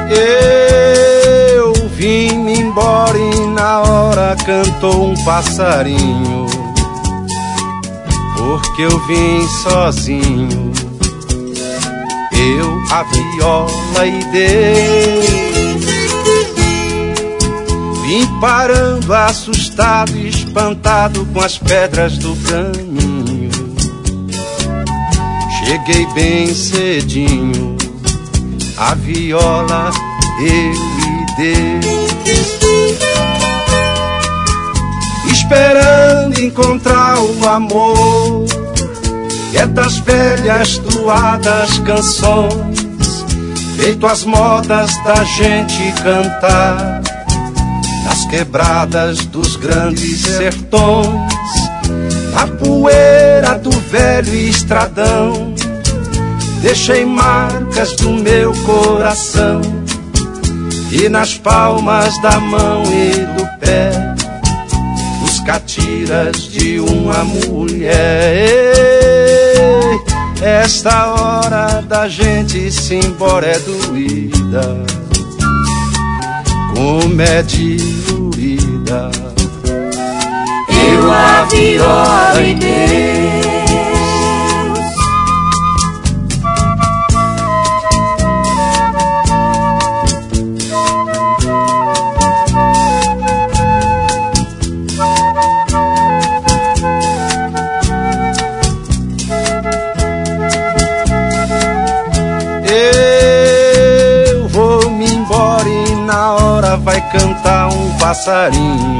Eu vim embora e na hora cantou um passarinho, porque eu vim sozinho, eu, a viola e Deus. Vim parando assustado e espantado com as pedras do caminho. Cheguei bem cedinho, a viola, eu e Deus, esperando encontrar o amor, que é das velhas truadas canções, feito as modas da gente cantar, nas quebradas dos grandes sertões, na poeira do velho estradão. Deixei marcas do meu coração e nas palmas da mão e do pé os catiras de uma mulher. Esta hora da gente se embora é doída, como é diluída. Eu, a viola e Deus. Eu vou me embora e na hora vai cantar um passarinho,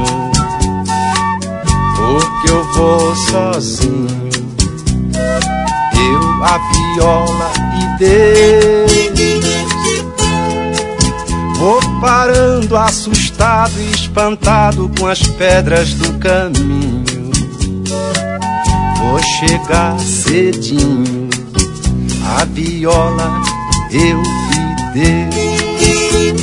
porque eu vou sozinho, eu, a viola e Deus. Vou parando assustado e espantado com as pedras do caminho. Vou chegar cedinho, a viola, eu e Deus,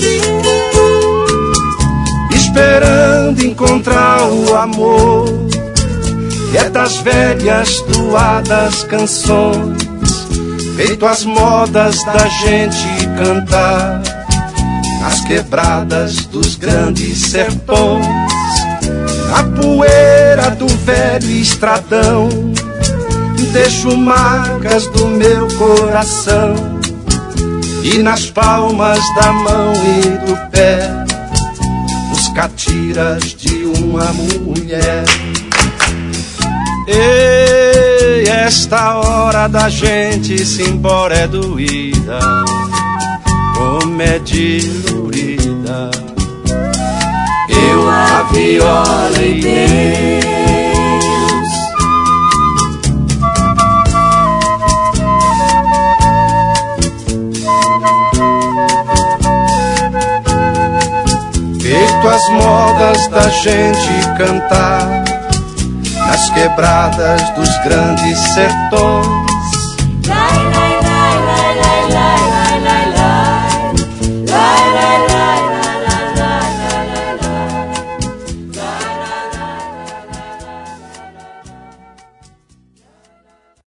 esperando encontrar o amor, que é das velhas truadas canções, feito as modas da gente cantar, nas quebradas dos grandes sertões, na poeira do velho estradão. Deixo marcas do meu coração e nas palmas da mão e do pé os catiras de uma mulher. Ei, esta hora da gente se embora é doída, como é diluída. Eu, a viola e Deus. Feito as modas da gente cantar, nas quebradas dos grandes sertões,